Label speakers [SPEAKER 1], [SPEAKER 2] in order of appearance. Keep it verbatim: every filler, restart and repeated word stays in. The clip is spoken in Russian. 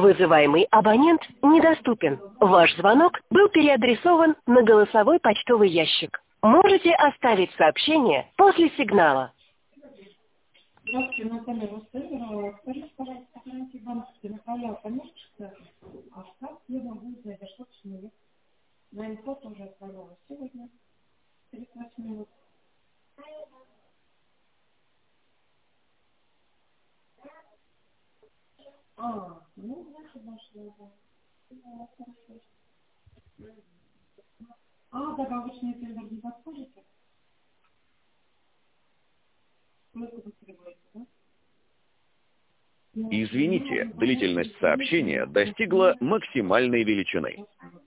[SPEAKER 1] Вызываемый абонент недоступен. Ваш звонок был переадресован на голосовой почтовый ящик. Можете оставить сообщение после сигнала.
[SPEAKER 2] Здравствуйте, Наталья Ростовна. Скажите, пожалуйста, гарантии банковские направляла коммерческая, а как я могу узнать, а что с ними? На инфо тоже отправляла сегодня, тридцать восемь минут. А, ну, значит, нашла, да. Ну, хорошо. А, добавочные тендер не подходите? Сколько вы переводите, да?
[SPEAKER 3] Извините, длительность сообщения достигла максимальной величины.